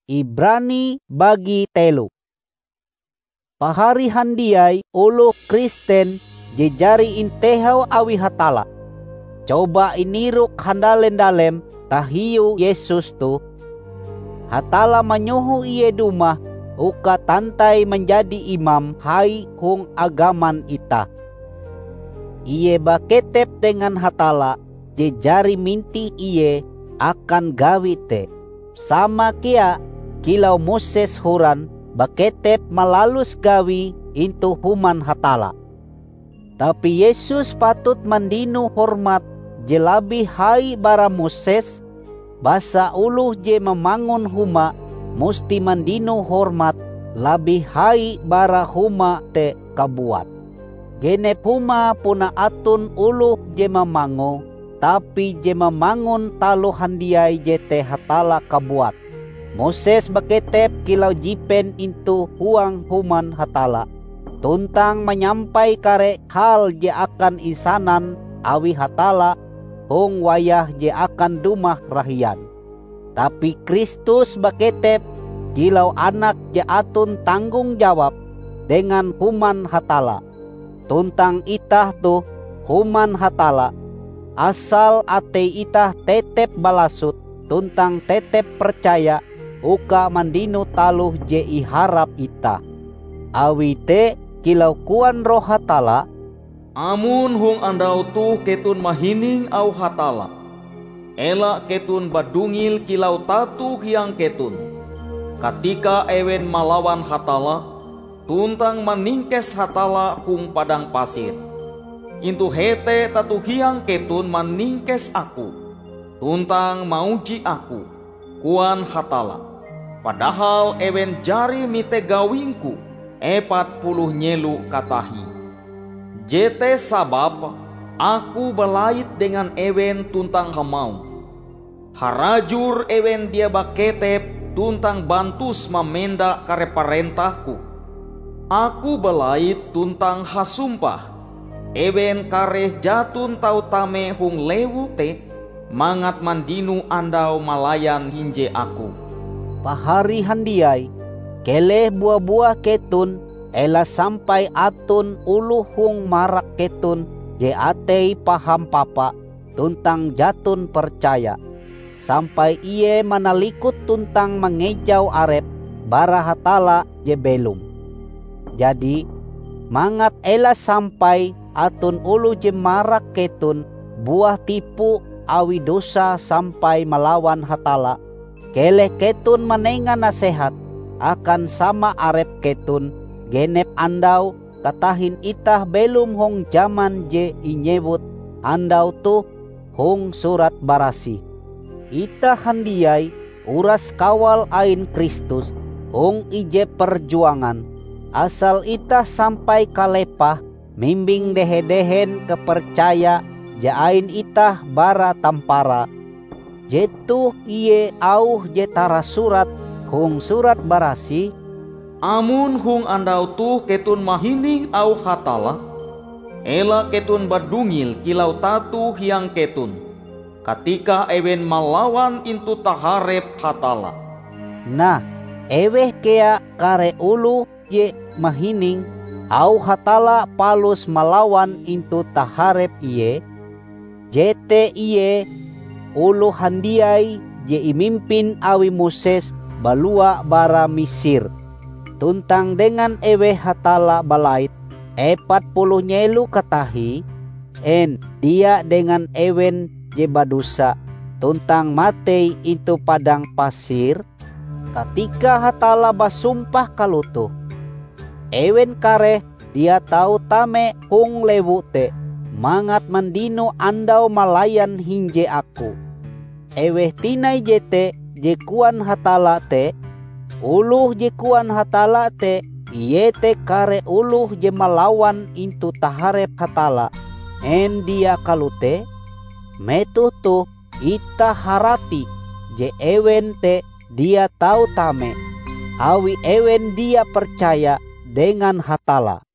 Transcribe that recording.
Ibrani bagi telu. Pahari handiai ulu Kristen jejari intehau awi hatala. Coba iniruk handalen dalem tahiu Yesus tu. Hatala menyuhu iye dumah uka tantai menjadi imam hai hung agaman ita. Iye baketep dengan hatala jejari minti iye akan gawi te. Sama kia kilau Moses huran baketep malalus gawi intu human hatala. Tapi Yesus patut mandinu hormat je labi hai bara Moses. Basa uluh je memangun huma musti mandinu hormat labi hai bara huma te kabuat. Genep huma puna atun uluh je memango, tapi je memangun talu handiai je te hatala kabuat. Moses baketep kilau jipen intu huang human hatala, tuntang menyampai kare hal je akan isanan awi hatala hong wayah je akan dumah rahian. Tapi Kristus baketep kilau anak je atun tanggung jawab dengan human hatala. Tuntang itah tu human hatala, asal ate itah tetep balasut tuntang tetep percaya uka mandinu taluh je iharap itah. Awi te kilau kuan roh hatala, amun hung andau tu ketun mahining au hatala, ela ketun badungil kilau tatu hiang ketun. Katika ewen malawan hatala, tuntang maningkes hatala hung padang pasir. Intu hete tatu hiang ketun maningkes aku, tuntang mauji aku, kuan hatala. Padahal ewen jari mite gawingku 40 nyelu katahi. Jete sabab aku belait dengan ewen tuntang hamau. Harajur ewen dia baketep tuntang bantus memenda kare parentahku. Aku belait tuntang hasumpah. Ewen kare jatun tau tame hung lewu te mangat mandinu andau malayan hinje aku. Pahari handiai keleh buah-buah ketun ela sampai atun ulu hung marak ketun je atei paham papa tuntang jatun percaya. Sampai iye manalikut tuntang mengejau arep bara hatala je belum. Jadi mangat ela sampai atun ulu je marak ketun buah tipu awi dosa sampai melawan hatala. Keleh ketun menenga nasihat akan sama arep ketun genep andau katahin itah belum hong zaman je inyebut andau tu hong surat barasi. Itah handiai uras kawal ain Kristus hong ije perjuangan asal itah sampai kalepah mimbing dehe-dehen kepercaya jain itah bara tampara. Jetu iye auh jetara surat hung surat barasi, amun hung andau tu ketun mahining au hatala, ela ketun badungil kilau tatu hiang ketun, katika ewen malawan intu taharep hatala. Nah, eweh kea kare ulu je mahining au hatala palus malawan intu taharep iye, jete iye ulu handiai je imimpin awi Moses balua bara Misir. Tuntang dengan ewe hatala balait 40 nyelu katahi, en dia dengan ewen je badusa tuntang matei itu padang pasir. Ketika hatala basumpah kalutu, ewen kare dia tahu tame hung lewu te mangat mandino andau malayan hinje aku. Eweh tinai jete je kuan hatala te, uluh je kuan hatala te, iye te kare uluh je malawan intu taharep hatala. En dia kalute, metu tu ita harati je ewen te dia tahu tame, awi ewen dia percaya dengan hatala.